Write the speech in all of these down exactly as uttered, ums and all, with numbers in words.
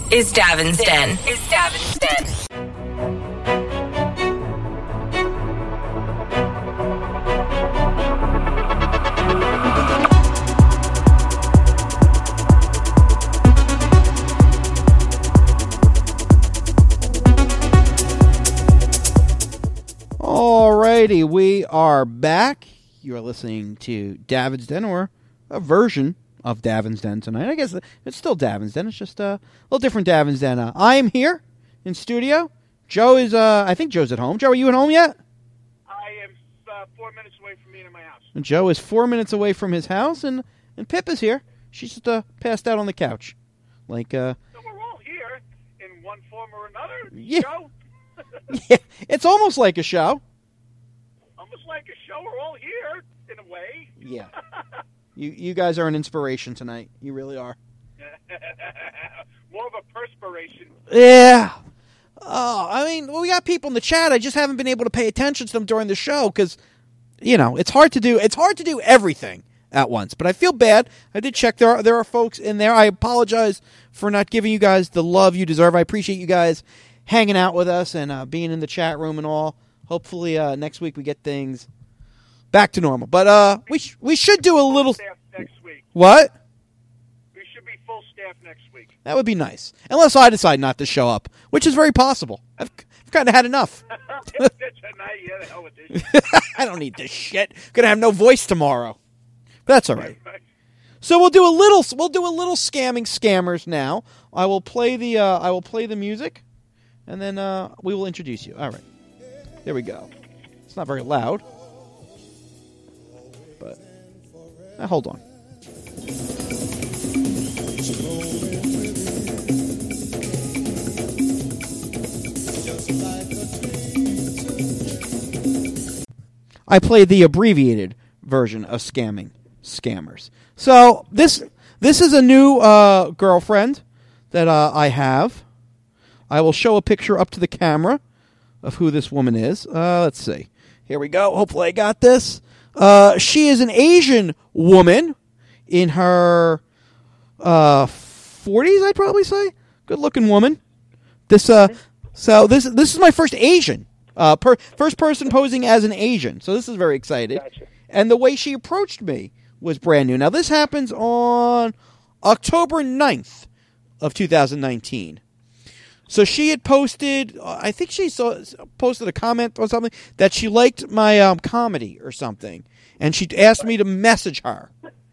is Davin's Den. Is Davin's Den. Alrighty, we are back. You are listening to Davin's Den, or a version of Davin's Den tonight. I guess it's still Davin's Den. It's just a little different Davin's Den. Uh, I am here in studio. Joe is, uh, I think Joe's at home. Joe, are you at home yet? I am uh, four minutes away from being in my house. And Joe is four minutes away from his house, and, and Pip is here. She's just uh, passed out on the couch. Like, uh... So we're all here in one form or another. Yeah. Joe? Yeah, it's almost like a show. Almost like a show. We're all here, in a way. Yeah. You you guys are an inspiration tonight. You really are. More of a perspiration. Yeah. Oh, I mean, well, we got people in the chat. I just haven't been able to pay attention to them during the show because, you know, it's hard to do. It's hard to do everything at once. But I feel bad. I did check. There are, there are folks in there. I apologize for not giving you guys the love you deserve. I appreciate you guys hanging out with us and uh, being in the chat room and all. Hopefully uh, next week we get things back to normal. But uh, we sh- we should do a little... Staff next week. What? We should be full staff next week. That would be nice. Unless I decide not to show up, which is very possible. I've, I've kind of had enough. I don't need this shit. Gonna have no voice tomorrow. But that's all right. So we'll do a little we'll do a little scamming scammers now. I will play the uh, I will play the music, and then uh, we will introduce you. All right. There we go. It's not very loud. But uh, hold on. I play the abbreviated version of scamming scammers. So this this is a new uh, girlfriend that uh, I have. I will show a picture up to the camera of who this woman is. Uh, let's see. Here we go. Hopefully I got this. Uh, she is an Asian woman in her uh, forties, I'd probably say. Good-looking woman. This uh, so this this is my first Asian. Uh, per, first person posing as an Asian. So this is very exciting. Gotcha. And the way she approached me was brand new. Now this happens on October ninth of two thousand nineteen. So she had posted, I think she saw, posted a comment or something, that she liked my um, comedy or something. And she asked me to message her.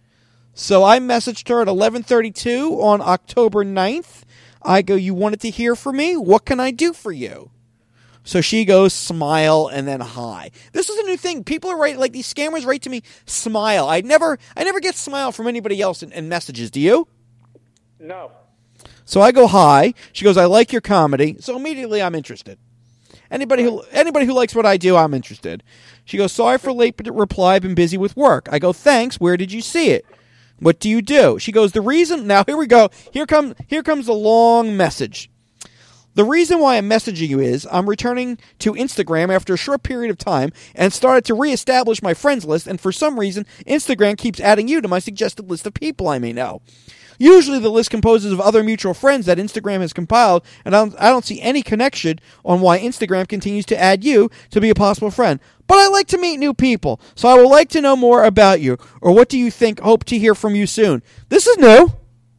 So I messaged her at eleven thirty-two on October ninth. I go, you wanted to hear from me? What can I do for you? So she goes, smile, and then hi. This is a new thing. People are writing, like these scammers write to me, smile. I never I never get smile from anybody else in, in messages. Do you? No. So I go, hi. She goes, I like your comedy. So immediately I'm interested. Anybody who anybody who likes what I do, I'm interested. She goes, sorry for late reply. I've been busy with work. I go, thanks. Where did you see it? What do you do? She goes, the reason... Now, here we go. Here, come, here comes the long message. The reason why I'm messaging you is I'm returning to Instagram after a short period of time and started to reestablish my friends list, and for some reason, Instagram keeps adding you to my suggested list of people I may know. Usually the list composes of other mutual friends that Instagram has compiled, and I don't, I don't see any connection on why Instagram continues to add you to be a possible friend. But I like to meet new people, so I would like to know more about you, or what do you think? Hope to hear from you soon. This is new.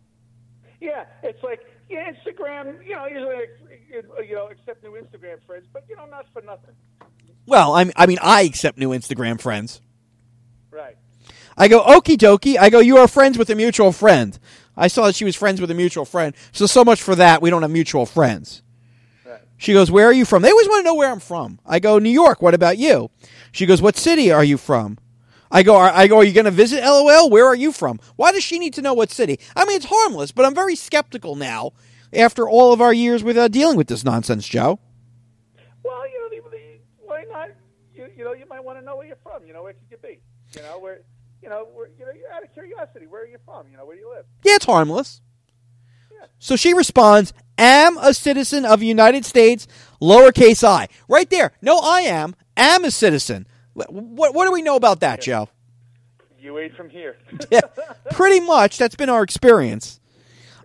Yeah, it's like, yeah, Instagram, you know, usually, you know, accept new Instagram friends, but, you know, not for nothing. Well, I'm, I mean, I accept new Instagram friends. Right. I go, okie dokie. I go, you are friends with a mutual friend. I saw that she was friends with a mutual friend. So, so much for that. We don't have mutual friends. Right. She goes, where are you from? They always want to know where I'm from. I go, New York. What about you? She goes, what city are you from? I go, are, I go, are you going to visit? LOL? Where are you from? Why does she need to know what city? I mean, it's harmless, but I'm very skeptical now after all of our years with uh, dealing with this nonsense, Joe. Well, you know, the, the, why not? You, you know, you might want to know where you're from. You know, where could you be? You know, where... You know, where, you know, you're out of curiosity. Where are you from? You know, where do you live? Yeah, it's harmless. Yeah. So she responds, am a citizen of the United States, lowercase I. Right there. No, I am. Am a citizen. What, what, what do we know about that, yeah. Joe? You ain't from here. Yeah, pretty much. That's been our experience.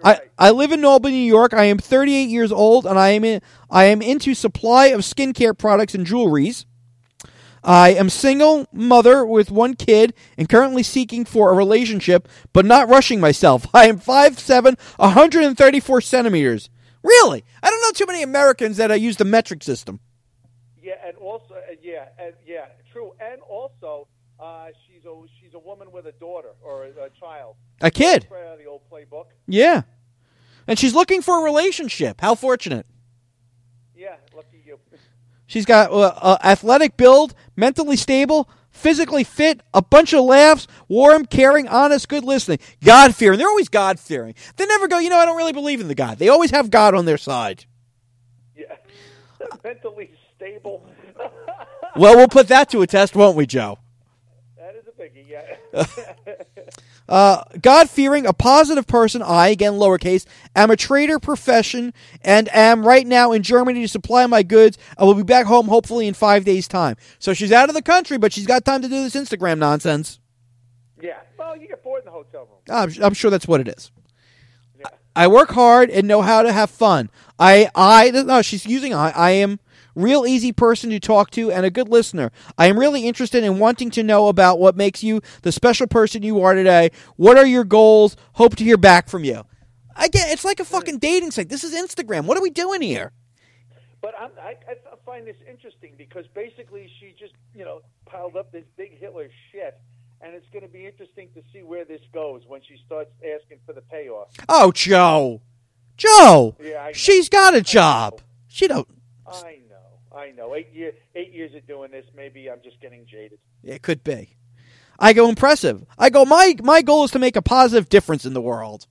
I, I live in Albany, New York. I am thirty-eight years old, and I am in, I am into supply of skincare products and jewelries. I am single mother with one kid and currently seeking for a relationship, but not rushing myself. I am five seven, one hundred thirty-four centimeters. Really? I don't know too many Americans that uh, use the metric system. Yeah, and also, uh, yeah, and, yeah, true. And also, uh, she's a she's a woman with a daughter or a, a child. A kid. Right out of the old playbook. Yeah. And she's looking for a relationship. How fortunate. Yeah, lucky you. She's got uh, uh, athletic build, mentally stable, physically fit, a bunch of laughs, warm, caring, honest, good listening, God-fearing. They're always God-fearing. They never go, you know, I don't really believe in the God. They always have God on their side. Yeah, mentally stable. Well, we'll put that to a test, won't we, Joe? That is a biggie, yeah. Uh, God-fearing, a positive person, I, again lowercase, am a trader profession and am right now in Germany to supply my goods. I will be back home hopefully in five days' time. So she's out of the country, but she's got time to do this Instagram nonsense. Yeah, well, you get bored in the hotel room. I'm, I'm sure that's what it is. Yeah. I work hard and know how to have fun. I, I, no, she's using I, I am real easy person to talk to and a good listener. I am really interested in wanting to know about what makes you the special person you are today. What are your goals? Hope to hear back from you. Again, it's like a fucking dating site. This is Instagram. What are we doing here? But I'm, I, I find this interesting because basically she just, you know, piled up this big Hitler shit, and it's going to be interesting to see where this goes when she starts asking for the payoff. Oh, Joe. Joe. Yeah, I know. She's got a job. She don't. I know. I know. Eight year, eight years of doing this, maybe I'm just getting jaded. It could be. I go impressive. I go, my, my goal is to make a positive difference in the world.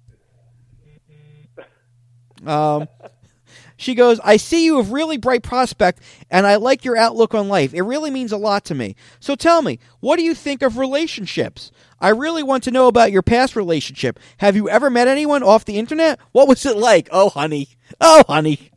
Um, she goes, I see you have really bright prospect, and I like your outlook on life. It really means a lot to me. So tell me, what do you think of relationships? I really want to know about your past relationship. Have you ever met anyone off the internet? What was it like? Oh, honey. Oh, honey.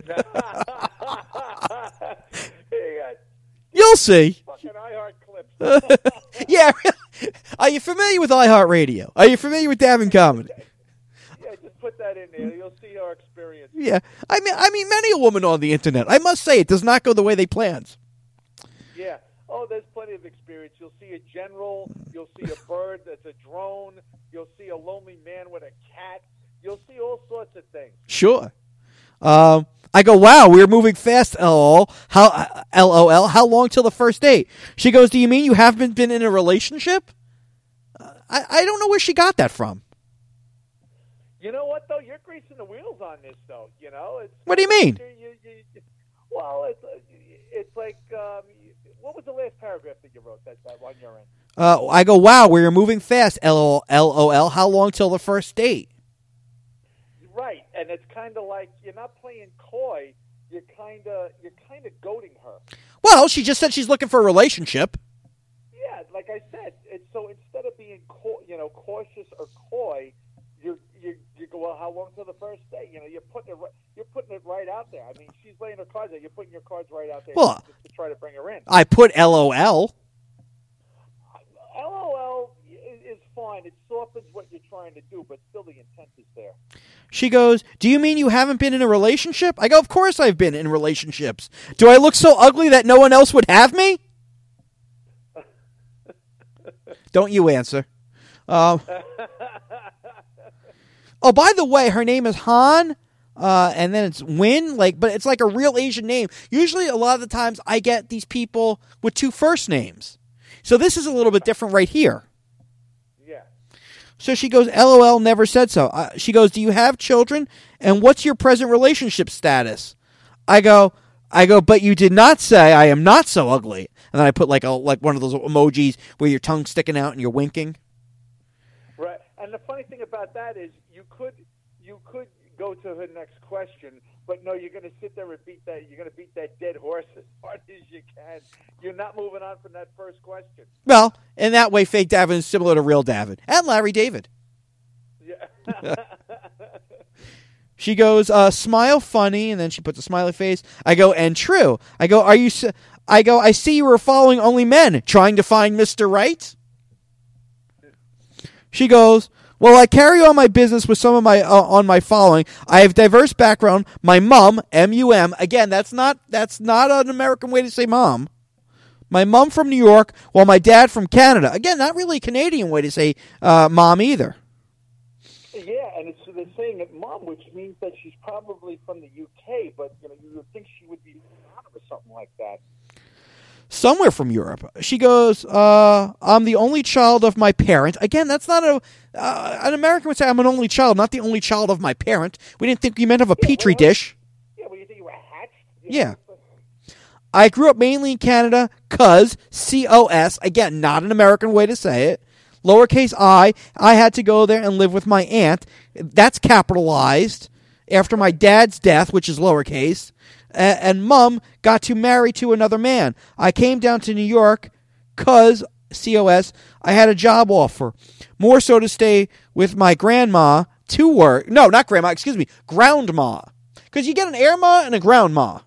You'll see. Fucking iHeart clips. Yeah. Are you familiar with iHeartRadio? Are you familiar with Davin Comedy? Yeah, just put that in there. You'll see our experience. Yeah. I mean, I mean, many a woman on the internet. I must say, it does not go the way they planned. Yeah. Oh, there's plenty of experience. You'll see a general. You'll see a bird that's a drone. You'll see a lonely man with a cat. You'll see all sorts of things. Sure. Um, I go, wow, we're moving fast, lol. How, LOL, how long till the first date? She goes, do you mean you haven't been in a relationship? Uh, I, I don't know where she got that from. You know what, though? You're greasing the wheels on this, though. You know, it's. What do you mean? You, you, you, well, it's it's like, um, what was the last paragraph that you wrote? That that one you're in. Uh, I go, wow, we're moving fast, LOL. LOL. How long till the first date? Right, and it's kind of like you're not playing coy. You're kind of you're kind of goading her. Well, she just said she's looking for a relationship. Yeah, like I said, it's, so instead of being co- you know cautious or coy, you you you go, well, how long till the first date? You know, you're putting it right, you're putting it right out there. I mean, she's laying her cards out. You're putting your cards right out there Well, just to try to bring her in. I put LOL. LOL is fine. It softens what you're trying to do, but still the intent is there. She goes, do you mean you haven't been in a relationship? I go, of course I've been in relationships. Do I look so ugly that no one else would have me? Don't you answer. Um, oh, by the way, her name is Han, uh, and then it's Win, like, but it's like a real Asian name. Usually, a lot of the times, I get these people with two first names. So this is a little bit different right here. Yeah. So she goes, LOL, never said so. Uh, she goes, do you have children? And what's your present relationship status? I go, I go, but you did not say I am not so ugly. And then I put like a like one of those emojis where your tongue's sticking out and you're winking. Right. And the funny thing about that is you could you could go to her next question, but no, you're going to sit there and beat that. You're going to beat that dead horse as hard as you can. You're not moving on from that first question. Well, in that way, fake Davin is similar to real Davin and Larry David. Yeah. She goes, uh, smile funny, and then she puts a smiley face. I go, and true. I go, are you? S-? I go, I see you were following only men, trying to find Mister Right. She goes, Well, I carry on my business with some of my uh, on my following. I have diverse background. My mom, M U M. Again, that's not that's not an American way to say mom. My mom from New York, while my dad from Canada. Again, not really a Canadian way to say uh, mom either. Yeah, and it's they're saying it mom, which means that she's probably from the U K, but you know you would think she would be from or something like that. Somewhere from Europe. She goes, uh, I'm the only child of my parent. Again, that's not a... Uh, an American would say, I'm an only child, not the only child of my parent. We didn't think you meant of a yeah, Petri well, dish. Yeah, well, you think you were hatched? Yeah. I grew up mainly in Canada, cuz, C O S, again, not an American way to say it. Lowercase I, I had to go there and live with my aunt. That's capitalized after my dad's death, which is lowercase. And, and mom got to marry to another man. I came down to New York cuz, C O S, I had a job offer. More so to stay with my grandma to work. No, not grandma, excuse me, groundma. Because you get an air ma and a ground ma.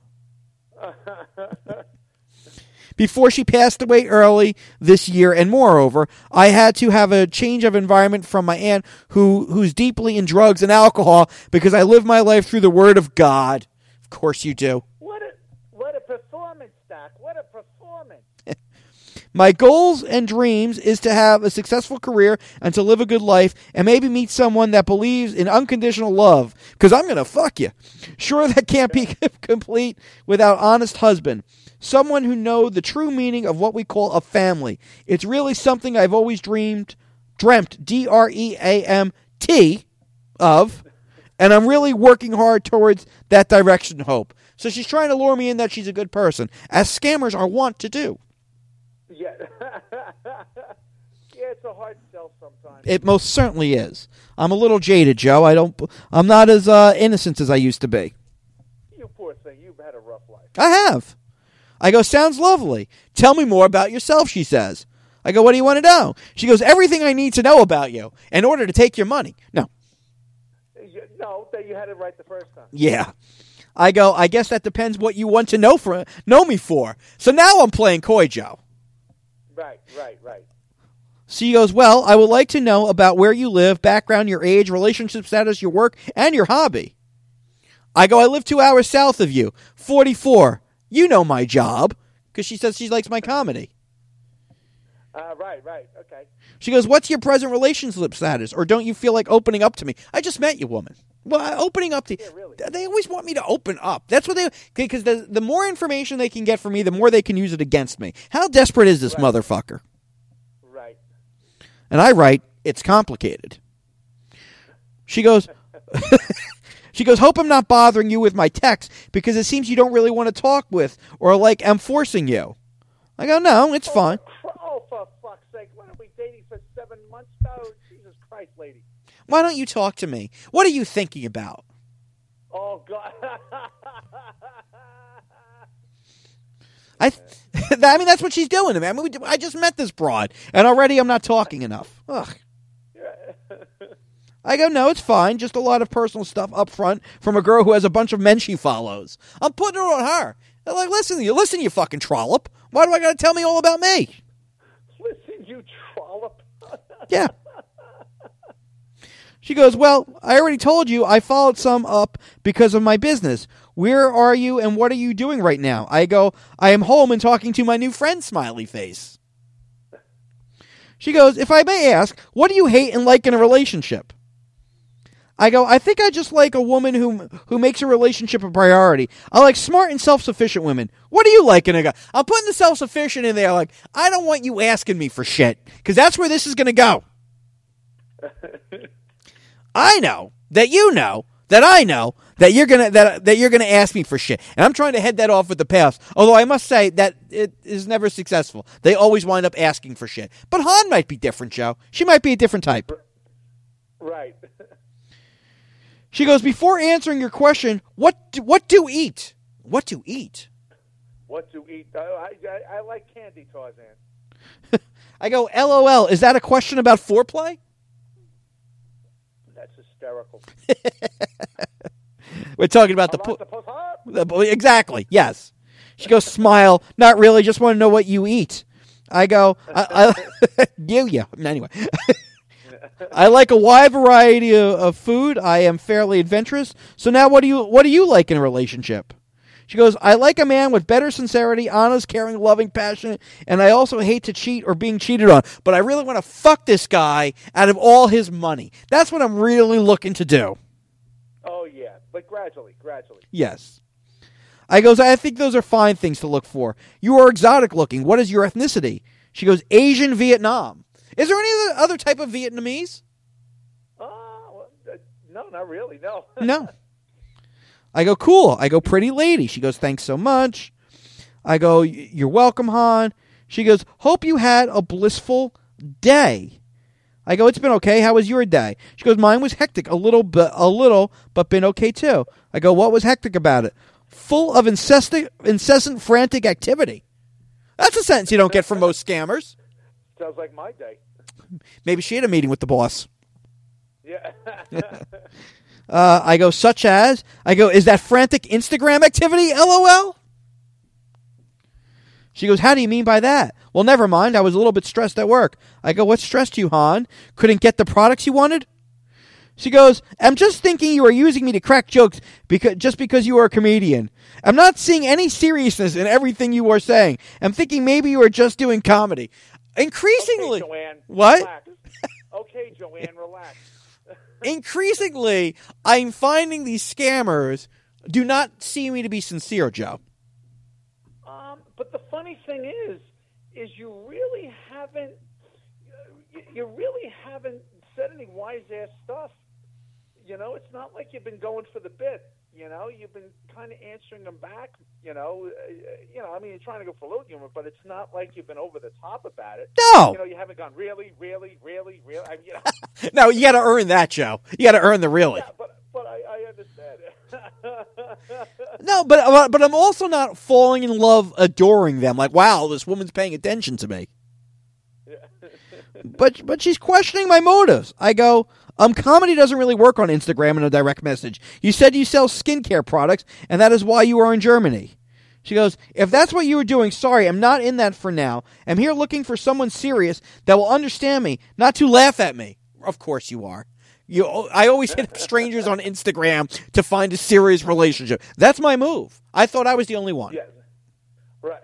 Before she passed away early this year, and moreover, I had to have a change of environment from my aunt who who's deeply in drugs and alcohol because I live my life through the Word of God. Of course you do. What a what a performance, Doc. What a performance. My goals and dreams is to have a successful career and to live a good life and maybe meet someone that believes in unconditional love because I'm going to fuck you. Sure, that can't be complete without honest husband. Someone who knows the true meaning of what we call a family. It's really something I've always dreamed, dreamt, D R E A M T, of, and I'm really working hard towards that direction and hope. So she's trying to lure me in that she's a good person, as scammers are wont to do. Yeah. Yeah, it's a hard sell sometimes. It most certainly is. I'm a little jaded, Joe. I don't. I'm not as uh, innocent as I used to be. You poor thing. You've had a rough life. I have. I go, sounds lovely. Tell me more about yourself, she says. I go, what do you want to know? She goes, everything I need to know about you in order to take your money. No. You, no, that you had it right the first time. Yeah. I go, I guess that depends what you want to know for know me for. So now I'm playing coy, Joe. Right, right, right. She goes, well, I would like to know about where you live, background, your age, relationship status, your work, and your hobby. I go, I live two hours south of you, forty-four. You know my job, because she says she likes my comedy. Uh, right, right, okay. She goes, what's your present relationship status, or don't you feel like opening up to me? I just met you, woman. Well, opening up to yeah, really. They always want me to open up. That's what they, because the, the more information they can get from me, the more they can use it against me. How desperate is this right. motherfucker? Right. And I write, it's complicated. She goes, she goes, hope I'm not bothering you with my text because it seems you don't really want to talk with or like I'm forcing you. I go, no, it's oh, fine. For, oh, for fuck's sake. What are we dating for seven months now? Jesus Christ, lady. Why don't you talk to me? What are you thinking about? Oh, God. I, th- I mean, that's what she's doing to me. I mean, we, I just met this broad, and already I'm not talking enough. Ugh. I go, no, it's fine. Just a lot of personal stuff up front from a girl who has a bunch of men she follows. I'm putting it on her. They're like, listen, you listen, you fucking trollop. Why do I got to tell me all about me? Listen, you trollop. Yeah. She goes, well, I already told you I followed some up because of my business. Where are you and what are you doing right now? I go, I am home and talking to my new friend, smiley face. She goes, if I may ask, what do you hate and like in a relationship? I go, I think I just like a woman who who makes a relationship a priority. I like smart and self-sufficient women. What do you like in a guy? I'm putting the self-sufficient in there like, I don't want you asking me for shit because that's where this is going to go. I know that you know that I know that you're gonna that that you're gonna ask me for shit, and I'm trying to head that off with the pass. Although I must say that it is never successful. They always wind up asking for shit. But Han might be different, Joe. She might be a different type. Right. She goes, before answering your question, what do, what do eat? What to eat? What to eat? I I, I like candy, Tarzan. I go, LOL. Is that a question about foreplay? That's hysterical. We're talking about the, po- po- the exactly. Yes. She goes, smile. Not really. Just want to know what you eat. I go, I, I, you, yeah. Anyway. I like a wide variety of, of food. I am fairly adventurous. So now what do you what do you like in a relationship? She goes, I like a man with better sincerity, honest, caring, loving, passionate, and I also hate to cheat or being cheated on. But I really want to fuck this guy out of all his money. That's what I'm really looking to do. Oh, yeah, but gradually, gradually. Yes. I goes, I think those are fine things to look for. You are exotic looking. What is your ethnicity? She goes, Asian Vietnam. Is there any other type of Vietnamese? Uh, well, uh, no, not really, no. No. I go, cool. I go, pretty lady. She goes, thanks so much. I go, you're welcome, hon. She goes, hope you had a blissful day. I go, it's been okay. How was your day? She goes, mine was hectic, a little, but a little, but been okay too. I go, what was hectic about it? Full of incessant, incessant, frantic activity. That's a sentence you don't get from most scammers. Sounds like my day. Maybe she had a meeting with the boss. Yeah. uh, I go, such as? I go, is that frantic Instagram activity? LOL. She goes, how do you mean by that? Well, never mind. I was a little bit stressed at work. I go, what stressed you, hon? Couldn't get the products you wanted? She goes, I'm just thinking you are using me to crack jokes because just because you are a comedian. I'm not seeing any seriousness in everything you are saying. I'm thinking maybe you are just doing comedy. Increasingly. Okay, Joanne. What? Relax. Okay, Joanne, relax. Increasingly, I'm finding these scammers do not see me to be sincere, Joe. Um, but the funny thing is, is you really haven't, you really haven't said any wise-ass stuff. You know, it's not like you've been going for the bit. You know, you've been kind of answering them back. You know, uh, you know. I mean, you're trying to go for low humor, but it's not like you've been over the top about it. No. You know, you haven't gone really, really, really, really. I mean, you know. No, you got to earn that, Joe. You got to earn the really. Yeah, but but I, I understand it. No, but but I'm also not falling in love, adoring them. Like, wow, this woman's paying attention to me. But but she's questioning my motives. I go, um, comedy doesn't really work on Instagram in a direct message. You said you sell skincare products, and that is why you are in Germany. She goes, if that's what you were doing, sorry, I'm not in that for now. I'm here looking for someone serious that will understand me, not to laugh at me. Of course you are. You, I always hit up strangers on Instagram to find a serious relationship. That's my move. I thought I was the only one. Yeah. Right.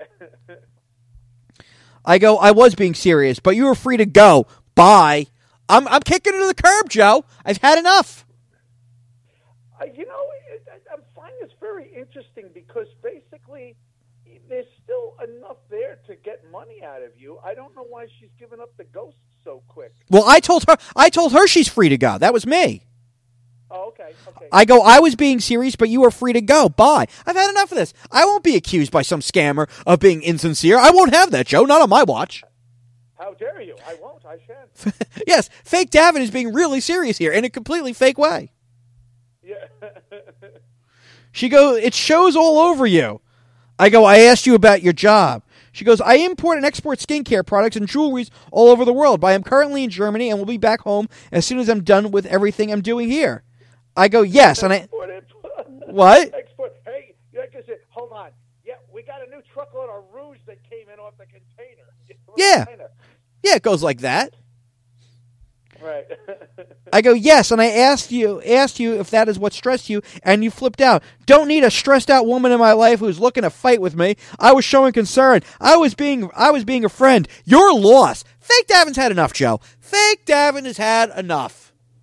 I go, I was being serious, but you were free to go. Bye. I'm I'm kicking it to the curb, Joe. I've had enough. Uh, you know, it, I, I'm finding this very interesting because basically there's still enough there to get money out of you. I don't know why she's giving up the ghost so quick. Well, I told her I told her she's free to go. That was me. Oh, okay, okay. I go, I was being serious, but you are free to go. Bye. I've had enough of this. I won't be accused by some scammer of being insincere. I won't have that, Joe. Not on my watch. How dare you? I won't. I shan't. Yes, fake Davin is being really serious here in a completely fake way. Yeah. She goes, it shows all over you. I go, I asked you about your job. She goes, I import and export skincare products and jewelries all over the world, but I am currently in Germany and will be back home as soon as I'm done with everything I'm doing here. I go, yes, and I... Export, import. What? Export. Hey, like I said, hold on. Yeah, we got a new truckload of rouge that came in off the container. Yeah. Container. Yeah, it goes like that. Right. I go, yes, and I asked you asked you if that is what stressed you, and you flipped out. Don't need a stressed out woman in my life who's looking to fight with me. I was showing concern. I was being I was being a friend. You're lost. Fake Davin's had enough, Joe. Fake Davin has had enough.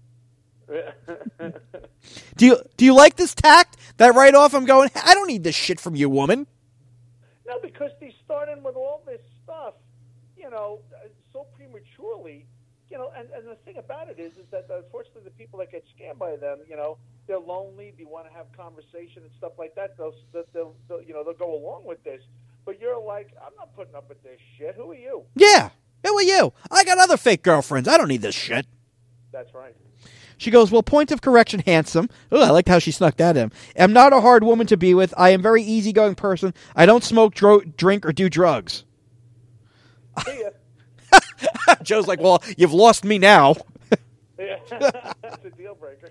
Do you do you like this tact? That right off I'm going, I don't need this shit from you, woman. No, because they starting with all this stuff, you know, so prematurely. You know, and, and the thing about it is, is that unfortunately the people that get scammed by them, you know, they're lonely, they want to have conversation and stuff like that. They'll, they'll, they'll, you know, they'll go along with this. But you're like, I'm not putting up with this shit. Who are you? Yeah, who are you? I got other fake girlfriends. I don't need this shit. That's right. She goes, well, point of correction, handsome. Ooh, I liked how she snuck that in. Am not a hard woman to be with. I am a very easygoing person. I don't smoke, dro- drink, or do drugs. See ya. Joe's like, well, you've lost me now. Yeah, that's a deal breaker.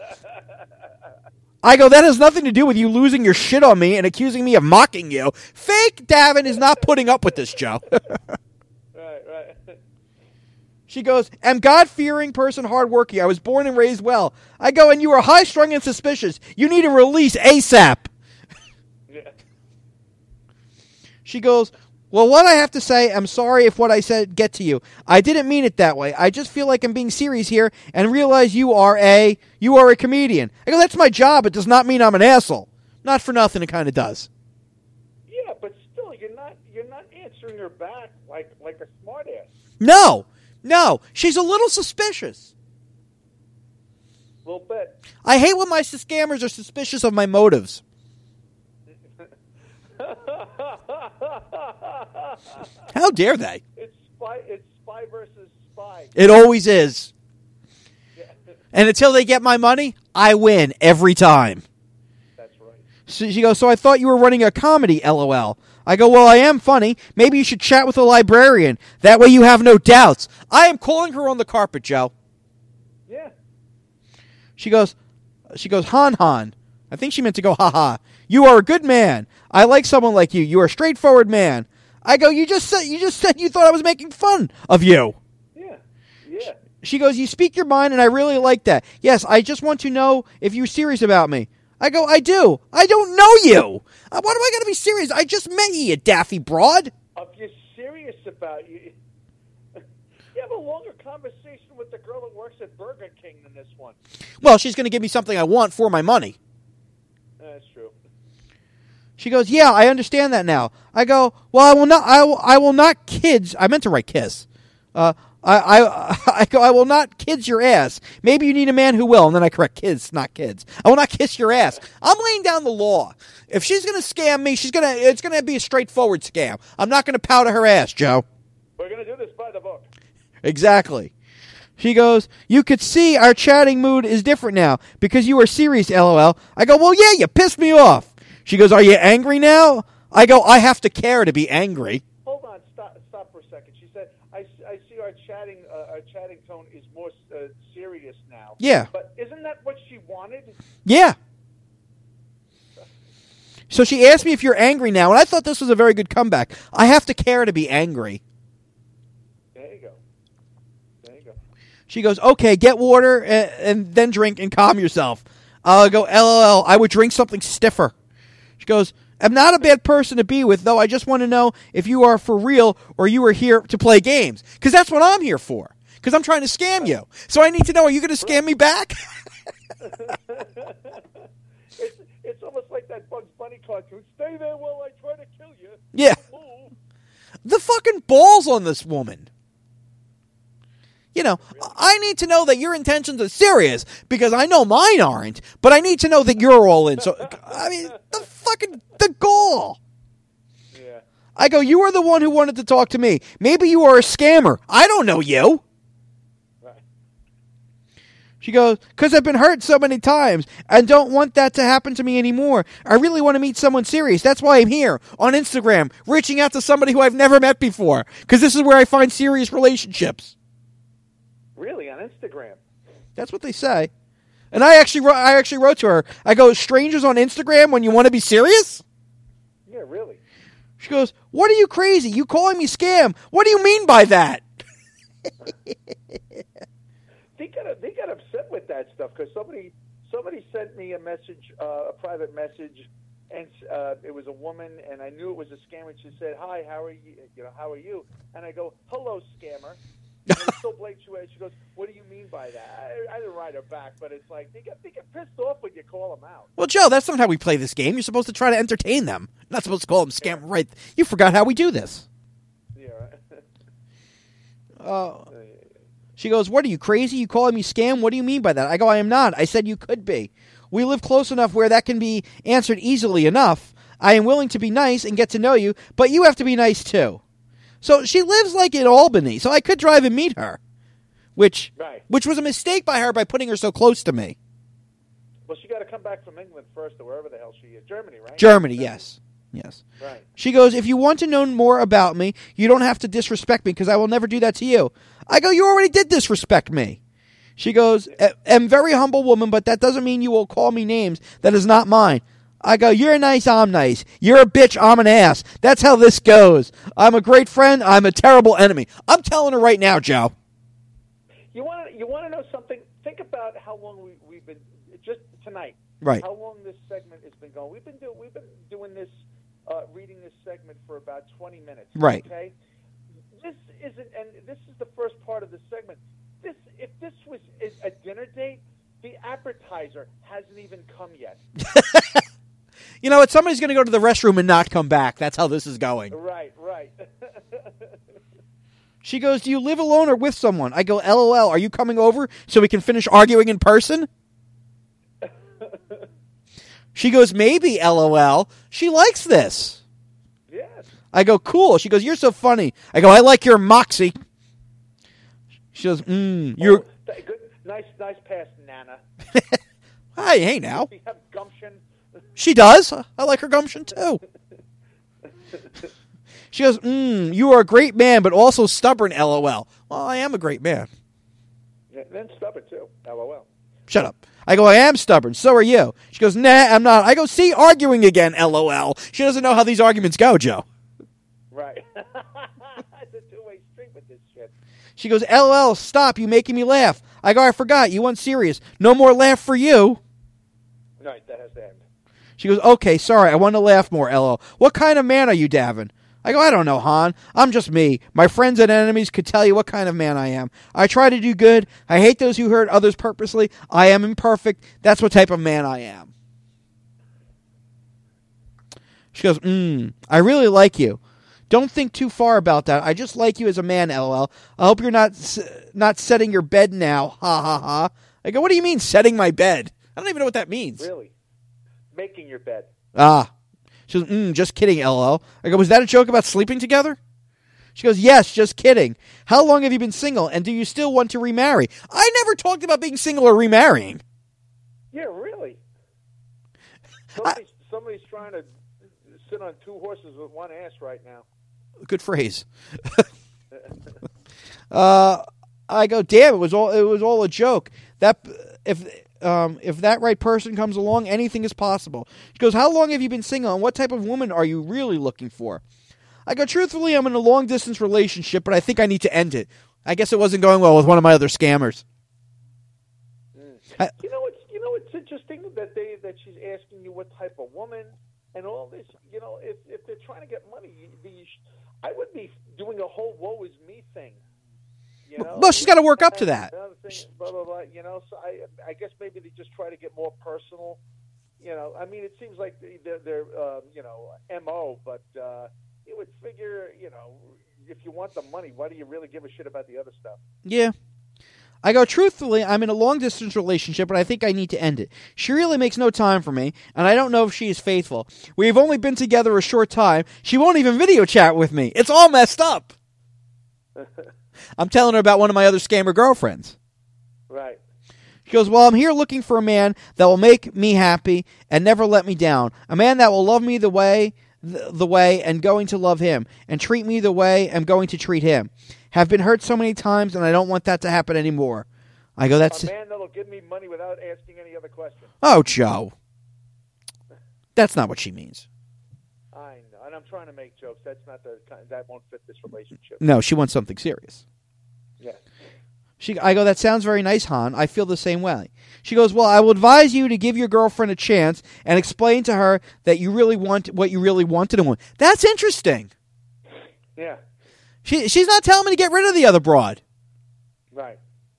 I go, that has nothing to do with you losing your shit on me and accusing me of mocking you. Fake Davin is not putting up with this, Joe. Right, right. She goes, am God-fearing person, hardworking. I was born and raised well. I go, and you are high-strung and suspicious. You need a release ASAP. Yeah. She goes, well, what I have to say, I'm sorry if what I said get to you. I didn't mean it that way. I just feel like I'm being serious here and realize you are a you are a comedian. I go, that's my job. It does not mean I'm an asshole. Not for nothing, it kind of does. Yeah, but still, you're not you're not answering her back like like a smartass. No, no, she's a little suspicious. A little bit. I hate when my scammers are suspicious of my motives. How dare they? It's spy. It's spy versus spy. It always is. Yeah. And until they get my money, I win every time. That's right. So she goes, so I thought you were running a comedy, LOL. I go, well, I am funny. Maybe you should chat with a librarian. That way you have no doubts. I am calling her on the carpet, Joe. Yeah. She goes, she goes, Han Han. I think she meant to go, ha ha. You are a good man. I like someone like you. You are a straightforward man. I go, you just said you just said you thought I was making fun of you. Yeah. Yeah. She goes, you speak your mind, and I really like that. Yes, I just want to know if you're serious about me. I go, I do. I don't know you. Uh, Why do I got to be serious? I just met you, you daffy broad. If you're serious about you, you have a longer conversation with the girl that works at Burger King than this one. Well, she's going to give me something I want for my money. That's true. She goes, yeah, I understand that now. I go, well, I will not. I will, I will not kids. I meant to write kiss. Uh, I, I, I go, I will not kids your ass. Maybe you need a man who will. And then I correct kids, not kids. I will not kiss your ass. I'm laying down the law. If she's going to scam me, she's going to. It's going to be a straightforward scam. I'm not going to powder her ass, Joe. We're going to do this by the book. Exactly. She goes, you could see our chatting mood is different now because you are serious, LOL. I go, well, yeah, you pissed me off. She goes, are you angry now? I go, I have to care to be angry. Hold on, stop, stop for a second. She said, I, I see our chatting, uh, our chatting tone is more uh, serious now. Yeah. But isn't that what she wanted? Yeah. So she asked me if you're angry now, and I thought this was a very good comeback. I have to care to be angry. There you go. There you go. She goes, okay, get water and, and then drink and calm yourself. I'll go, LOL, I would drink something stiffer. She goes, I'm not a bad person to be with, though. I just want to know if you are for real or you are here to play games. Because that's what I'm here for. Because I'm trying to scam you. So I need to know, are you going to scam me back? it's, it's almost like that Bugs Bunny cartoon. Stay there while I try to kill you. Yeah. Move. The fucking balls on this woman. You know, I need to know that your intentions are serious because I know mine aren't, but I need to know that you're all in. So, I mean, the fucking, the gall. Yeah. I go, you are the one who wanted to talk to me. Maybe you are a scammer. I don't know you. Right. She goes, because I've been hurt so many times and don't want that to happen to me anymore. I really want to meet someone serious. That's why I'm here on Instagram, reaching out to somebody who I've never met before because this is where I find serious relationships. Really, on Instagram? That's what they say. And I actually, wrote, I actually wrote to her. I go, strangers on Instagram when you want to be serious? Yeah, really. She goes, what are you crazy? You calling me scam? What do you mean by that? They got they got upset with that stuff because somebody somebody sent me a message, uh, a private message, and uh, it was a woman, and I knew it was a scammer. She said, "Hi, how are you? You know, how are you?" And I go, "Hello, scammer." And it's so blatant. She goes, "What do you mean by that?" I, I didn't write her back, but it's like they get they get pissed off when you call them out. Well, Joe, that's not how we play this game. You're supposed to try to entertain them. You're not supposed to call them scam. Right? You forgot how we do this. Yeah. Right. Uh, she goes, what are you, crazy? You calling me scam? What do you mean by that? I go, I am not. I said you could be. We live close enough where that can be answered easily enough. I am willing to be nice and get to know you, but you have to be nice too. So she lives like in Albany, so I could drive and meet her, which Right. which was a mistake by her by putting her so close to me. Well, she got to come back from England first, or wherever the hell she is. Germany, right? Germany, yes. Yes. Right. She goes, if you want to know more about me, you don't have to disrespect me because I will never do that to you. I go, you already did disrespect me. She goes, am very humble woman, but that doesn't mean you will call me names. That is not mine. I go, you're nice, I'm nice. You're a bitch, I'm an ass. That's how this goes. I'm a great friend, I'm a terrible enemy. I'm telling her right now, Joe. You want to you want to know something? Think about how long we, we've been just tonight. Right. How long this segment has been going? We've been doing we've been doing this, uh, reading this segment for about twenty minutes. Right. Okay. This isn't, and this is the first part of the segment. This, if this was a dinner date, the appetizer hasn't even come yet. You know what? Somebody's going to go to the restroom and not come back. That's how this is going. Right, right. She goes, do you live alone or with someone? I go, LOL, are you coming over so we can finish arguing in person? She goes, maybe, LOL. She likes this. Yes. I go, cool. She goes, you're so funny. I go, I like your moxie. She goes, mm, you're... Oh, th- good. Nice, nice pass, Nana. Hi, hey now. You have gumption. She does. I like her gumption, too. She goes, mm, you are a great man, but also stubborn, LOL. Well, I am a great man. Yeah, then stubborn, too. LOL. Shut up. I go, I am stubborn. So are you. She goes, nah, I'm not. I go, see, arguing again, LOL. She doesn't know how these arguments go, Joe. Right. It's a two-way street with this shit. She goes, LOL, stop. You making me laugh. I go, I forgot. You weren't serious. No more laugh for you. Right, that has to end. She goes, okay, sorry. I want to laugh more, LOL. What kind of man are you, Davin? I go, I don't know, Han. I'm just me. My friends and enemies could tell you what kind of man I am. I try to do good. I hate those who hurt others purposely. I am imperfect. That's what type of man I am. She goes, mm, I really like you. Don't think too far about that. I just like you as a man, LOL. I hope you're not not setting your bed now. Ha, ha, ha. I go, what do you mean, setting my bed? I don't even know what that means. Really? Making your bed. Ah. She goes, mm, just kidding, LOL. I go, was that a joke about sleeping together? She goes, yes, just kidding. How long have you been single, and do you still want to remarry? I never talked about being single or remarrying. Yeah, really. Somebody's, I, somebody's trying to sit on two horses with one ass right now. Good phrase. uh, I go, damn, it was all it was all a joke. That if um if that right person comes along, anything is possible. She goes, how long have you been single, and what type of woman are you really looking for? I go, truthfully, I'm in a long distance relationship, but I think I need to end it. I guess it wasn't going well with one of my other scammers. Mm. I, you know, it's you know, it's interesting that they that she's asking you what type of woman and all this. You know, if if they're trying to get money, the, I would be doing a whole "woe is me" thing. You know? Well, she's got to work up to that. Thing, blah, blah, blah, you know, so I I guess maybe they just try to get more personal. You know, I mean, it seems like they're, they're um, you know, M O, but uh, you would figure, you know, if you want the money, why do you really give a shit about the other stuff? Yeah. I go, truthfully, I'm in a long-distance relationship, but I think I need to end it. She really makes no time for me, and I don't know if she is faithful. We've only been together a short time. She won't even video chat with me. It's all messed up. I'm telling her about one of my other scammer girlfriends. Right. She goes, well, I'm here looking for a man that will make me happy and never let me down. A man that will love me the way, the, the way, and going to love him, and treat me the way I'm going to treat him. Have been hurt so many times, and I don't want that to happen anymore. I go, that's... A man that'll give me money without asking any other questions. Oh, Joe. That's not what she means. I know, and I'm trying to make jokes. That's not the kind, that won't fit this relationship. No, she wants something serious. Yeah. She, I go, that sounds very nice, Han. I feel the same way. She goes, well, I will advise you to give your girlfriend a chance and explain to her that you really want what you really wanted in one. That's interesting. Yeah. She She's not telling me to get rid of the other broad. Right.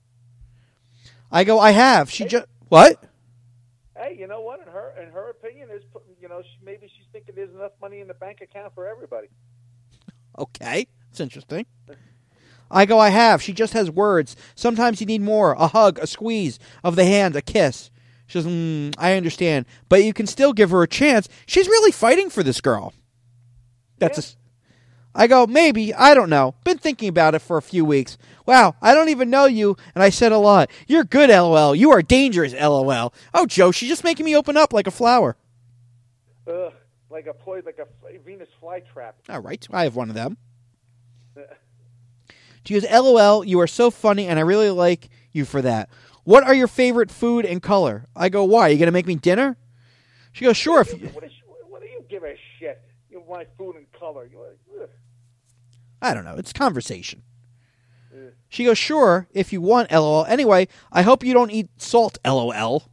I go, I have. She hey, just... What? Hey, you know what? In her in her opinion, is you know she, maybe she's thinking there's enough money in the bank account for everybody. Okay. It's interesting. I go, I have. She just has words. Sometimes you need more. A hug, a squeeze of the hand, a kiss. She says, mm, I understand. But you can still give her a chance. She's really fighting for this girl. That's yeah. a... I go, maybe. I don't know. Been thinking about it for a few weeks. Wow, I don't even know you, and I said a lot. You're good, LOL. You are dangerous, LOL. Oh, Joe, she's just making me open up like a flower. Ugh, like a ploy, like a Venus flytrap. All right, I have one of them. She goes, LOL, you are so funny, and I really like you for that. What are your favorite food and color? I go, why? Are you going to make me dinner? She goes, sure. What if do you, what, is, what do you give a shit? You want food and color. You're like, ugh. I don't know. It's conversation. She goes, sure, if you want, LOL. Anyway, I hope you don't eat salt, LOL.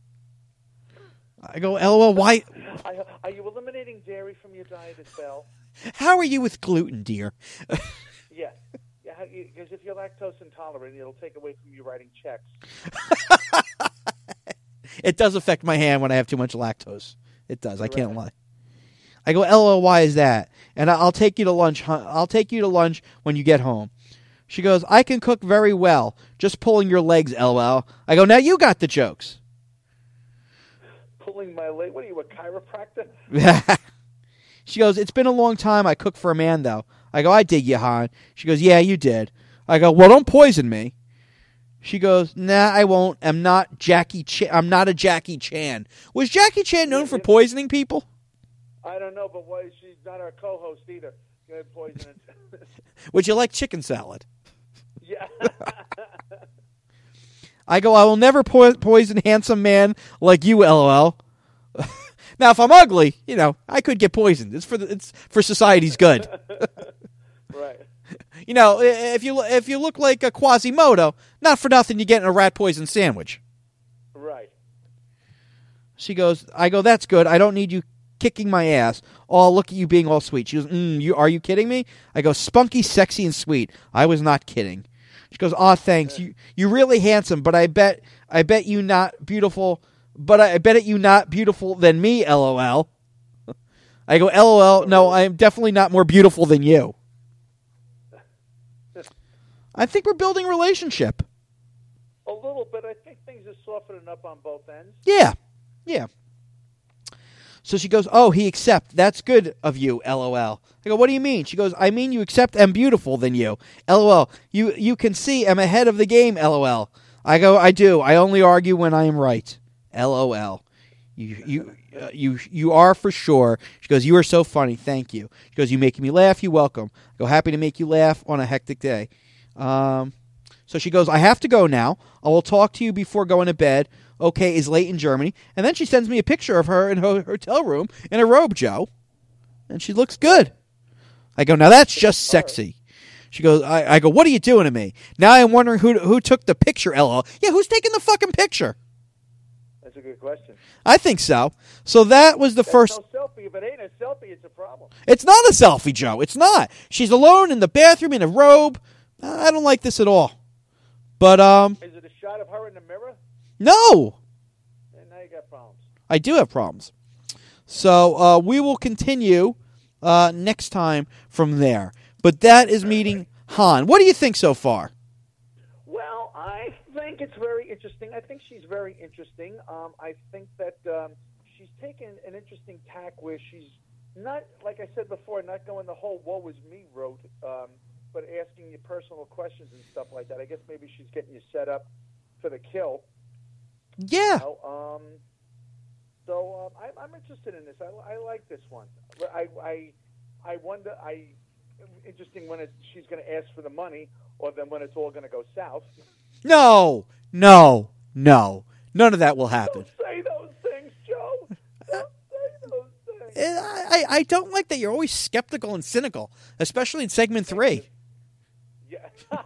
I go, LOL, why? Are, are you eliminating dairy from your diet as well? How are you with gluten, dear? Yeah. Yeah, because if you're lactose intolerant, it'll take away from you writing checks. It does affect my hand when I have too much lactose. It does. I can't lie. I go, LOL, why is that? And I'll take you to lunch. I'll take you to lunch when you get home. She goes, I can cook very well. Just pulling your legs, LOL. I go, now you got the jokes. Pulling my leg? What are you, a chiropractor? She goes, it's been a long time I cooked for a man, though. I go, I dig you, hon. She goes, yeah, you did. I go, well, don't poison me. She goes, nah, I won't. I'm not Jackie Chan. I'm not a Jackie Chan. Was Jackie Chan known for poisoning people? I don't know, but why, she's not our co-host either. Good poison. Would you like chicken salad? Yeah. I go, I will never po- poison handsome man like you, LOL. Now, if I'm ugly, you know, I could get poisoned. It's for the, it's for society's good. Right. You know, if you if you look like a Quasimodo, not for nothing, you get in a rat poison sandwich. Right. She goes, I go, that's good. I don't need you kicking my ass. Oh, look at you being all sweet. She goes, mm, you are you kidding me? I go, spunky, sexy, and sweet. I was not kidding. She goes, aw, thanks. You you really handsome, but I bet I bet you not beautiful. But I, I bet it you not beautiful than me, LOL. I go, LOL. No, I am definitely not more beautiful than you. I think we're building a relationship. A little bit. I think things are softening up on both ends. Yeah, yeah. So she goes, oh, he accept. That's good of you, LOL. I go, what do you mean? She goes, I mean you accept I'm beautiful than you, LOL. You you can see I'm ahead of the game, LOL. I go, I do. I only argue when I am right, LOL. You you uh, you you are for sure. She goes, you are so funny. Thank you. She goes, you making me laugh. You welcome. I go, happy to make you laugh on a hectic day. Um, so she goes, I have to go now. I will talk to you before going to bed. Okay, is late in Germany. And then she sends me a picture of her in her hotel room in a robe, Joe. And she looks good. I go, now that's just sexy. She goes, I, I go, what are you doing to me? Now I'm wondering who who took the picture, LOL. Yeah, who's taking the fucking picture? That's a good question. I think so. So that was the That's first. no selfie. If it ain't a selfie, it's a problem. It's not a selfie, Joe. It's not. She's alone in the bathroom in a robe. I don't like this at all. But, um... Is it a shot of her in the mirror? No! And now you got problems. I do have problems. So, uh, we will continue uh, next time from there. But that is meeting Han. What do you think so far? Well, I think it's very interesting. I think she's very interesting. Um, I think that um, she's taken an interesting tack where she's not, like I said before, not going the whole woe is me route, um, but asking you personal questions and stuff like that. I guess maybe she's getting you set up for the kill. Yeah. You know, um, so um, I, I'm interested in this. I, I like this one. I, I, I wonder. I interesting when it, she's going to ask for the money, or then when it's all going to go south. No, no, no. None of that will happen. Don't say those things, Joe. Don't say those things. I, I, I don't like that you're always skeptical and cynical, especially in segment three. Yeah.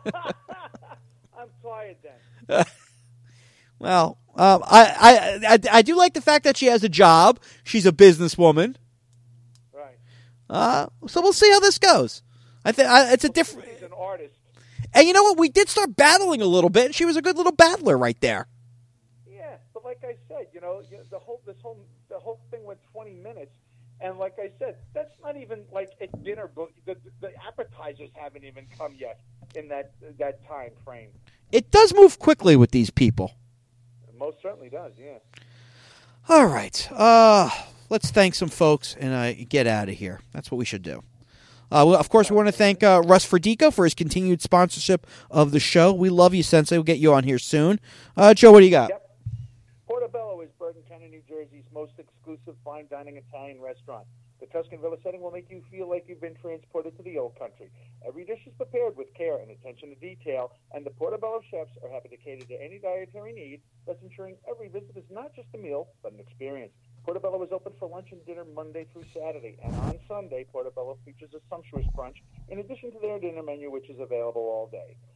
I'm tired then. Well, um, I, I, I, I do like the fact that she has a job. She's a businesswoman. Right. Uh, so we'll see how this goes. I think it's a different. She's an artist. And you know what? We did start battling a little bit, and she was a good little battler right there. Yeah, but like I said, you know, the whole this whole the whole thing went twenty minutes, and like I said, that's not even like at dinner. But the, the appetizers haven't even come yet in that that time frame. It does move quickly with these people. It most certainly does. Yeah. All right. Uh, let's thank some folks and uh, get out of here. That's what we should do. Uh, well, of course, we want to thank uh, Russ Ferdico for his continued sponsorship of the show. We love you, Sensei. We'll get you on here soon. Uh, Joe, what do you got? Yep. Portobello is Bergen County, New Jersey's most exclusive fine dining Italian restaurant. The Tuscan Villa setting will make you feel like you've been transported to the old country. Every dish is prepared with care and attention to detail, and the Portobello chefs are happy to cater to any dietary need, thus ensuring every visit is not just a meal, but an experience. Portobello is open for lunch and dinner Monday through Saturday, and on Sunday, Portobello features a sumptuous brunch in addition to their dinner menu, which is available all day.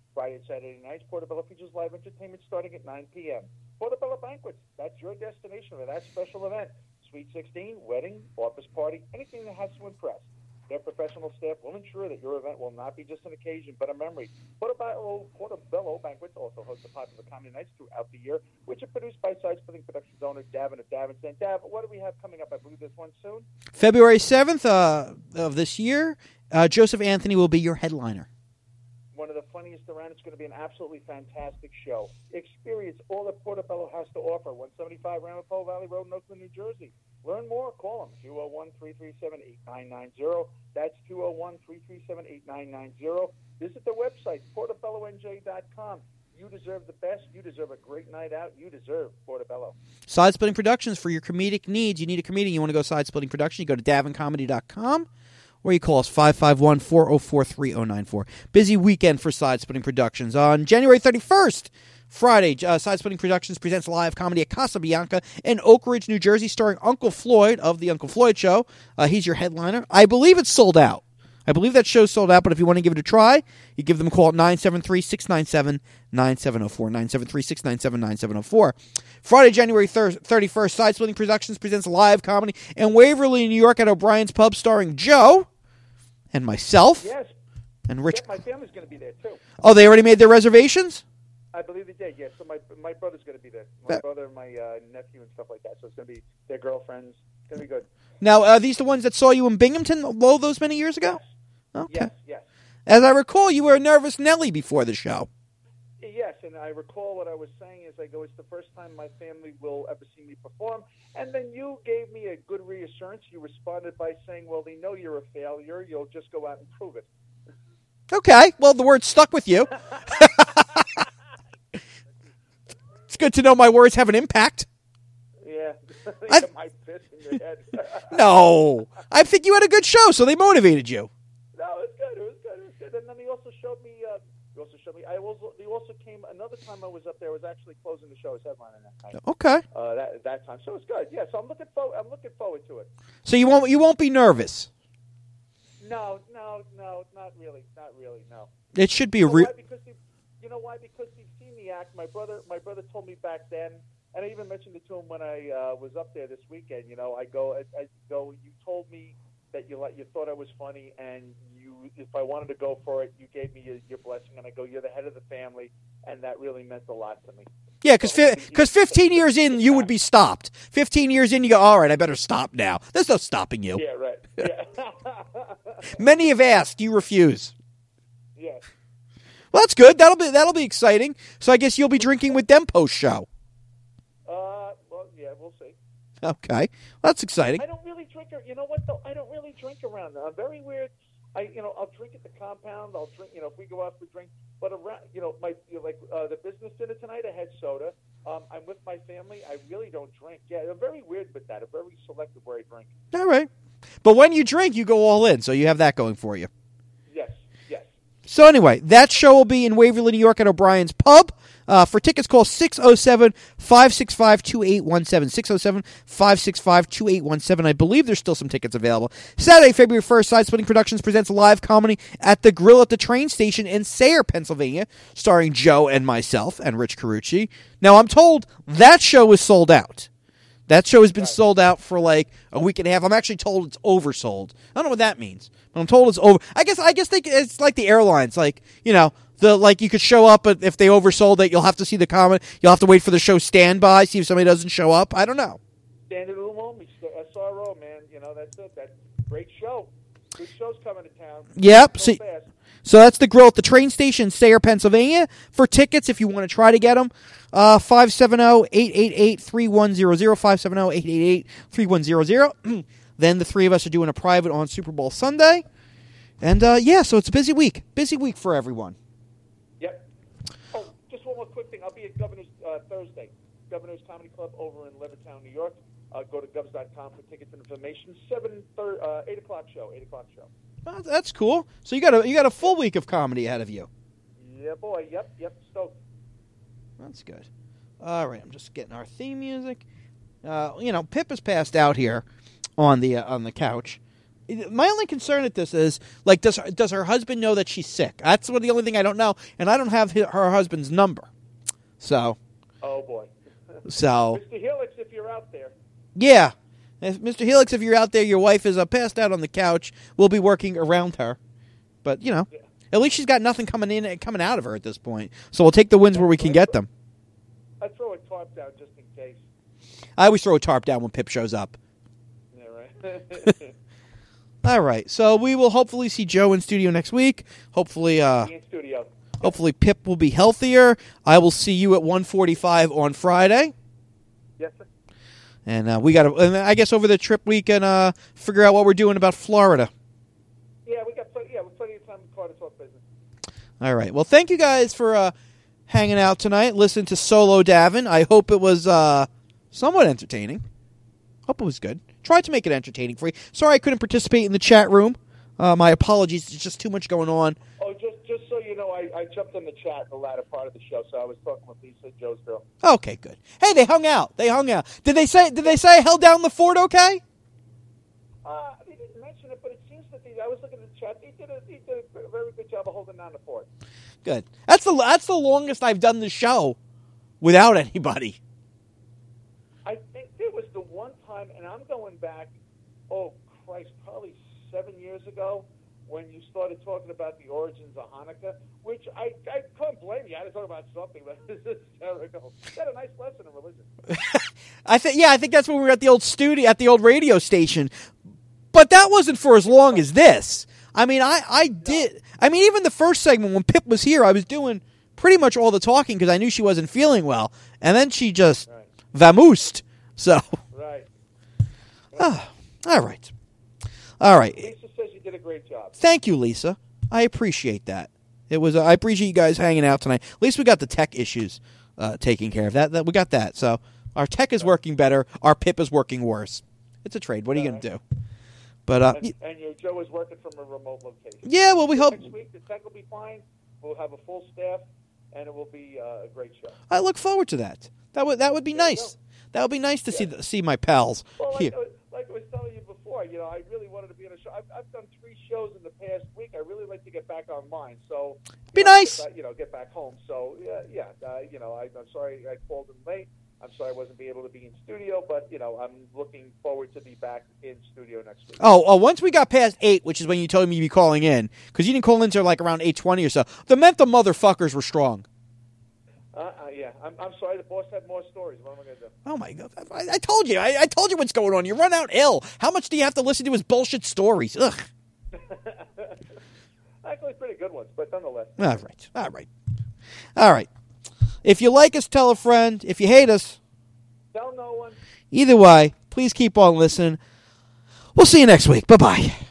Friday and Saturday nights, Portobello features live entertainment starting at nine p.m. Portobello Banquets, that's your destination for that special event. Sweet sixteen, wedding, office party, anything that has to impress. Their professional staff will ensure that your event will not be just an occasion, but a memory. Portobello, Portobello Banquets also hosts the popular comedy nights throughout the year, which are produced by Side Splitting Productions owner Davin of Davinson. Dav, what do we have coming up? I believe there's one soon. February seventh uh, of this year, uh, Joseph Anthony will be your headliner. One of the funniest around. It's going to be an absolutely fantastic show. Experience all that Portobello has to offer. one seventy-five Ramapo Valley Road in Oakland, New Jersey. Learn more. Call them two oh one, three three seven, eight nine nine zero. That's two oh one, three three seven, eight nine nine zero. Visit their website, portobello n j dot com. You deserve the best. You deserve a great night out. You deserve Portobello. Side Splitting Productions for your comedic needs. You need a comedian. You want to go Side Splitting Production. You go to davin comedy dot com. Or you call us five five one, four oh four, three oh nine four. Busy weekend for Side Splitting Productions. On January thirty-first, Friday, uh, Side Splitting Productions presents live comedy at Casa Bianca in Oak Ridge, New Jersey, starring Uncle Floyd of The Uncle Floyd Show. Uh, he's your headliner. I believe it's sold out. I believe that show's sold out, but if you want to give it a try, you give them a call at nine seven three, six nine seven, nine seven zero four, nine seven three, six nine seven, nine seven zero four. Friday, January thirty-first, Side Splitting Productions presents live comedy in Waverly, New York at O'Brien's Pub, starring Joe and myself Yes. and Rich. Yep, my family's going to be there, too. Oh, they already made their reservations? I believe they did, yes. So my my brother's going to be there. My That- brother, my uh, nephew, and stuff like that. So it's going to be their girlfriends. It's going to be good. Now, are these the ones that saw you in Binghamton all those many years ago? Okay. Yes, yes. As I recall, you were a nervous Nelly before the show. Yes, and I recall what I was saying is I go, it's the first time my family will ever see me perform. And then you gave me a good reassurance. You responded by saying, well, they know you're a failure. You'll just go out and prove it. Okay. Well, the word stuck with you. It's good to know my words have an impact. Yeah. I- my fist in your head. No. I think you had a good show, so they motivated you. No, it was good. It was good. It was good. And then he also showed me. Uh, he also showed me. I also. He also came another time I was up there. I was actually closing the show as headliner that night. Okay. Uh, that that time, so it's good. Yeah. So I'm looking forward. I'm looking forward to it. So you won't you won't be nervous. No, no, no, not really, not really. No. It should be You a know real. why? Because he, you know why? Because he's seen the act. My brother, my brother told me back then, and I even mentioned it to him when I uh, was up there this weekend. You know, I go, I, I go. You told me that you like, you thought I was funny, and you, if I wanted to go for it, you gave me your, your blessing. And I go, you're the head of the family, and that really meant a lot to me. Yeah, because because fifteen years in, you would be stopped. Fifteen years in, you go, all right, I better stop now. There's no stopping you. Yeah, right. Yeah. Many have asked, you refuse. Yeah. Well, that's good. That'll be that'll be exciting. So I guess you'll be drinking with them post show. Uh, well, yeah, we'll see. Okay, well, that's exciting. I don't really drink. You know what though? I don't really drink around there. I'm very weird. I, you know, I'll drink at the compound. I'll drink. You know, if we go out for drink. But around, you know, my you know, like uh, the business dinner tonight, I had soda. Um, I'm with my family. I really don't drink. Yeah, I'm very weird with that. I'm very selective where I drink. All right, but when you drink, you go all in. So you have that going for you. Yes, yes. So anyway, that show will be in Waverly, New York at O'Brien's Pub. Uh, for tickets, call six oh seven, five six five, two eight one seven. six oh seven, five six five, two eight one seven. I believe there's still some tickets available. Saturday, February first, Side Splitting Productions presents live comedy at the Grill at the Train Station in Sayre, Pennsylvania, starring Joe and myself and Rich Carucci. Now, I'm told that show is sold out. That show has been sold out for like a week and a half. I'm actually told it's oversold. I don't know what that means, but I'm told it's over. I guess I guess they, it's like the airlines, like, you know, the like you could show up, but if they oversold it, you'll have to see the comment. You'll have to wait for the show standby, see if somebody doesn't show up. I don't know. Standard room only. S R O, man. You know, that's it. That great show. Good show's coming to town. Yep. So So, fast. so that's the Grill at the Train Station in Sayre, Pennsylvania. For tickets, if you want to try to get them, uh, five seven zero, eight eight eight, three one zero zero, five seven zero, eight eight eight, three one zero zero. Then the three of us are doing a private on Super Bowl Sunday. And, uh, yeah, so it's a busy week. Busy week for everyone. Yep. Oh, just one more quick thing. I'll be at Governor's uh, Thursday. Governor's Comedy Club over in Levittown, New York. Uh, go to govs dot com for tickets and information. Seven thir- uh, eight o'clock show. Eight o'clock show. Oh, that's cool. So you got a you got a full week of comedy ahead of you. Yeah, boy. Yep, yep. Stoked. That's good. All right, I'm just getting our theme music. Uh, you know, Pip is passed out here on the uh, on the couch, My only concern at this is, like, does her, does her husband know that she's sick? That's what the only thing I don't know, and I don't have hi- her husband's number. So, Oh boy. so Mister Helix, if you're out there. yeah, if, Mister Helix, if you're out there, your wife is uh, passed out on the couch. We'll be working around her, but you know, Yeah. at least she's got nothing coming in and coming out of her at this point. So we'll take the wins where we can get them. I'd throw a tarp down just in case. I always throw a tarp down when Pip shows up. Yeah, right. All right, so we will hopefully see Joe in studio next week. Hopefully, uh, Be in studio. hopefully Pip will be healthier. I will see you at one forty-five on Friday, Yes, sir. and uh, we got to. And I guess over the trip we can uh, figure out what we're doing about Florida. Yeah, we got plenty. Yeah, we plenty of time to to talk business. All right. Well, thank you guys for uh, hanging out tonight. Listen to Solo Davin. I hope it was uh, somewhat entertaining. Hope it was good. Tried to make it entertaining for you. Sorry I couldn't participate in the chat room. Uh, my apologies. There's just too much going on. Oh, just just so you know, I, I jumped in the chat in the latter part of the show, so I was talking with Lisa, Joe's girl. Okay, good. Hey, they hung out. They hung out. Did they say? Did they say I held down the fort? Okay. Uh, they didn't mention it, but it seems that they, I was looking at the chat. They did a, they did a very good job of holding down the fort. Good. That's the that's the longest I've done the show without anybody. I think there was the one time, and I'm going back, oh, Christ, probably seven years ago, when you started talking about the origins of Hanukkah, which I, I couldn't blame you. I had to talk about something, but it's hysterical. You had a nice lesson in religion. I think yeah, I think that's when we were at the old studio, at the old radio station. But that wasn't for as long as this. I mean, I, I did. I mean, even the first segment when Pip was here, I was doing pretty much all the talking because I knew she wasn't feeling well, and then she just Right. vamoosed. So, Right. ah, all right, all right. Lisa says you did a great job. Thank you, Lisa. I appreciate that. It was. Uh, I appreciate you guys hanging out tonight. At least we got the tech issues uh, taken care of. That, that we got that. So our tech is working better. Our Pip is working worse. It's a trade. What are you going to do? But uh, And, and your Joe is working from a remote location. yeah, well, we hope. Next week, the tech will be fine. We'll have a full staff, and it will be uh, a great show. I look forward to that. That would that would be There you nice. go. That would be nice to see Yeah. the, see my pals Well, here. like, like I was telling you before, you know, I really wanted to be on a show. I've, I've done three shows in the past week. I really like to get back online. So Be you know, nice. get back- you know, get back home. So yeah, yeah. Uh, you know, I, I'm sorry I called in late. I'm sorry I wasn't be able to be in studio, but you know, I'm looking forward to be back in studio next week. Oh, oh, once we got past eight, which is when you told me you'd be calling in, because you didn't call in until like around eight twenty or so. The mental motherfuckers were strong. Uh, uh, yeah, I'm, I'm sorry. The boss had more stories. What am I going to do? Oh my god! I, I told you. I, I told you what's going on. You run out ill. How much do you have to listen to his bullshit stories? Ugh. Actually, pretty good ones, but nonetheless. All right. All right. All right. If you like us, tell a friend. If you hate us, Tell no one. either way, please keep on listening. We'll see you next week. Bye bye.